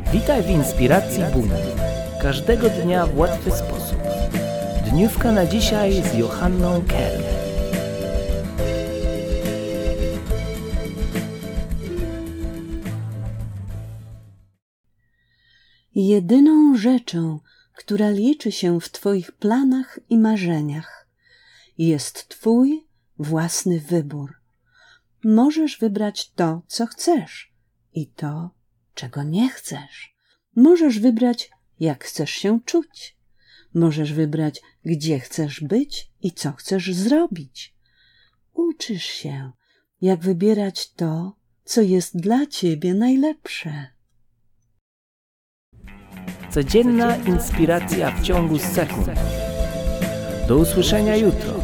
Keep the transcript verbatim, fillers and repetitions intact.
Witaj w Inspiracji Buna. Każdego dnia w łatwy sposób. Dniówka na dzisiaj z Johanną Kerr. Jedyną rzeczą, która liczy się w Twoich planach i marzeniach, jest Twój własny wybór. Możesz wybrać to, co chcesz i to, czego nie chcesz. Możesz wybrać, jak chcesz się czuć. Możesz wybrać, gdzie chcesz być i co chcesz zrobić. Uczysz się, jak wybierać to, co jest dla Ciebie najlepsze. Codzienna inspiracja w ciągu sekund. Do usłyszenia jutro.